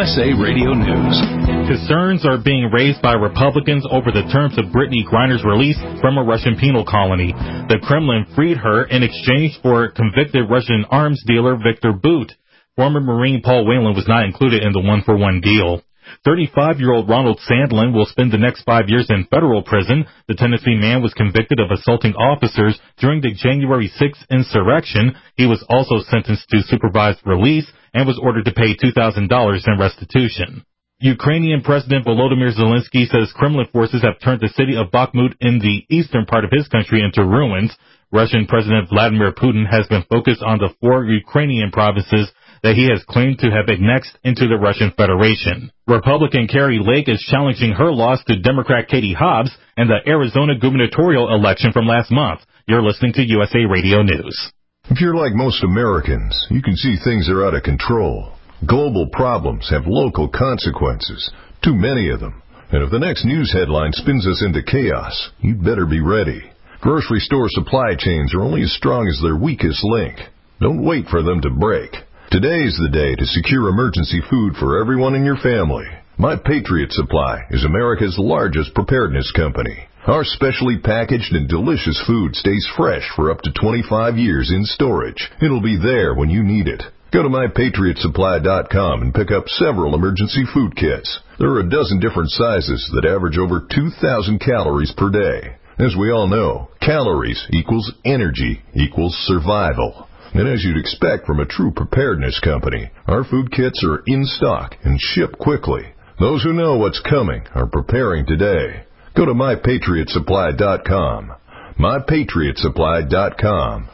USA Radio News. Concerns are being raised by Republicans over the terms of Brittany Griner's release from a Russian penal colony. The Kremlin freed her in exchange for convicted Russian arms dealer Viktor Bout. Former Marine Paul Whelan was not included in the one-for-one deal. 35-year-old Ronald Sandlin will spend the next 5 years in federal prison. The Tennessee man was convicted of assaulting officers during the January 6th insurrection. He was also sentenced to supervised release and was ordered to pay $2,000 in restitution. Ukrainian President Volodymyr Zelensky says Kremlin forces have turned the city of Bakhmut in the eastern part of his country into ruins. Russian President Vladimir Putin has been focused on the 4 Ukrainian provinces that he has claimed to have annexed into the Russian Federation. Republican Kari Lake is challenging her loss to Democrat Katie Hobbs in the Arizona gubernatorial election from last month. You're listening to USA Radio News. If you're like most Americans, you can see things are out of control. Global problems have local consequences, too many of them. And if the next news headline spins us into chaos, you'd better be ready. Grocery store supply chains are only as strong as their weakest link. Don't wait for them to break. Today's the day to secure emergency food for everyone in your family. My Patriot Supply is America's largest preparedness company. Our specially packaged and delicious food stays fresh for up to 25 years in storage. It'll be there when you need it. Go to MyPatriotSupply.com and pick up several emergency food kits. There are a dozen different sizes that average over 2,000 calories per day. As we all know, calories equals energy equals survival. And as you'd expect from a true preparedness company, our food kits are in stock and ship quickly. Those who know what's coming are preparing today. Go to MyPatriotSupply.com. MyPatriotSupply.com.